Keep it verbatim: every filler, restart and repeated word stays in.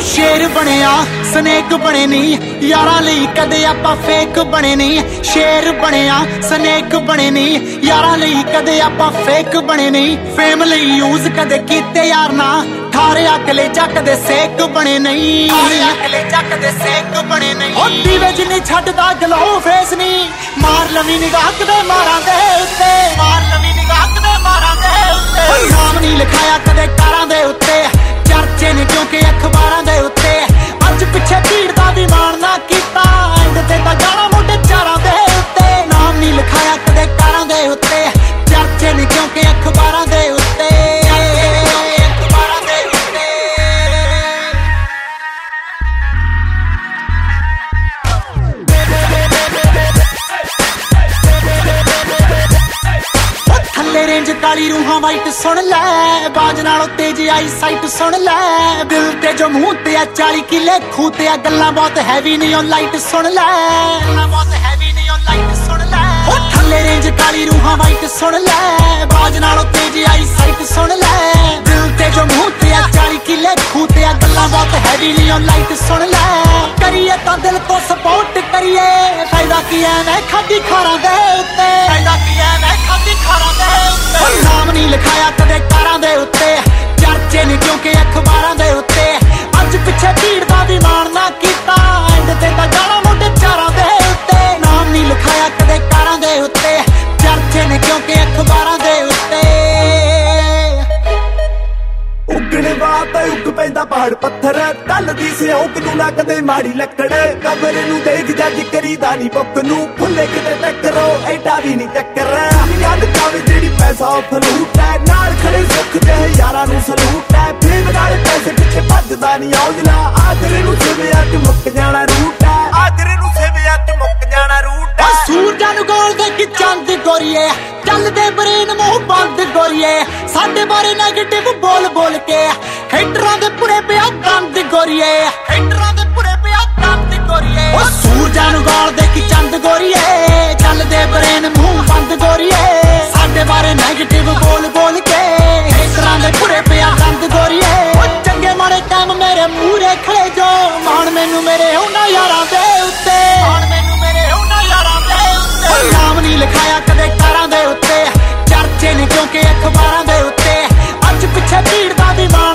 शेर बनिया स्नेक बने नहीं, यारां लई कदे आपां फेक बने नहीं। शेर बनिया स्नेक बने नहीं, यारां लई कदे आपां फेक बने नहीं। फेम लई यूज कदे कीते यार ना, थारे अकले कदे सेक बने नहीं। थारे अकले कदे सेक बने नहीं। ओ दीवे जिन्नी छड्डदा गलो फेस नहीं, मार लवी निगाह कदे मारां दे उत्ते, मार लवी निगाह कदे मारां दे उत्ते। नाम नहीं लिखाया कदे कारां दे उत्ते, चर्चे ने क्योंकि अखबारां दे उत्ते। अज पिछे भीड़ दा भी मान ना कीता, एंड ते तां गालां मोढे चारां दे उत्ते। नाम नहीं लिखाया कदे कारां दे उत्ते, चर्चे ने क्योंकि अखबारां दे उत्ते। रेंज काली रूहां वाइट सुन लै, बाज नालों तेज आई साइट सुन लै। दिल ते जो मुंह ते आ चाली किले खूह ते आ, गल्लां बहुत हैवी नहीं ओ लाइट सुन लै, गल्लां बहुत हैवी नहीं ओ लाइट सुन लै। ओ थल्ले रेंज काली रूहां वाइट सुन लै, बाज नालों तेज आई साइट सुन लै। दिल ते जो मुंह ते आ चाली किले खूह ते आ, गल्लां बहुत हैवी नहीं ओ लाइट सुन लै। करिए तां दिल तो सपोर्ट करिए, फायदा की है मैं खादी खारां दे उत्ते, फायदा की है मैं खादी खारां दे उत्ते। नाम नहीं लिखाया कदे कारां दे उत्ते, चर्चे ने क्योंकि अखबारां दे उत्ते। अज पिछे भीड़ दा भी मान ना कीता, एंड ते तां गालां मोढे चारां दे उत्ते। नाम नहीं लिखाया कदे कारां दे उत्ते, चर्चे ने क्योंकि अखबारां दे उत्ते। उगने बात उग पैंदा पहाड़ पत्थर, तल दी सियोक नूं ना कदे माड़ी लकड़। कबर नूं देख जज करीदा नी बुक नूं, भुल्ले किते टक्करो एडा भी नी चक्कर। याद जावे जेड़ी पैसा फलूट है, नाल खड़े सुख दे यारां नूं सलूट है। फेम नाल पैसे पिछे भजदा नी औजला, आखरे नूं सिविया च मुक जाना रूट है, आखरे नूं सिविया च मुक जाना रूट है। सूरजां नूं गोल दे कि चंद गोरीए, चलदे ब्रेन मूंह बंद गोरीए। साडे बारे नेगेटिव बोल बोल के, हेटरां दे पुरे पिया दंद गोरीए, हेटरां दे पुरे पिया दंद गोरीए। ओ सूरजां नूं गोल दे कि चंद गोरीए, चलदे ब्रेन मूंह बंद गोरीए। साडे बारे नेगेटिव बोल बोल के, हेटरां दे पुरे पिया दंद गोरीए। ओ चंगे माड़े टाइम मेरे मूहरे खड़े जो, मान मैनू मेरे उन्हां यारां दे उत्ते, मान मैनू मेरे उन्हां यारां दे उत्ते। नाम नहीं लिखाया कदे कारां दे उत्ते, चर्चे ने क्योंकि अखबारां दे उत्ते। अज पिछे भीड़ दा भी मान